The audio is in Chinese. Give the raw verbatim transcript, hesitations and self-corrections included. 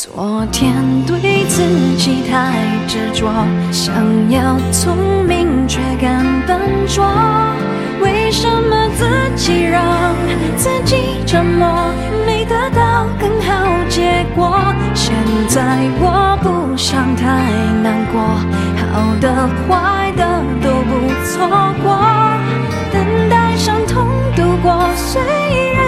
昨天对自己太执着，想要聪明却敢笨拙，为什么自己让自己折磨，没得到更好结果？现在我不想太难过，好的坏的都不错过，等待伤痛度过，虽然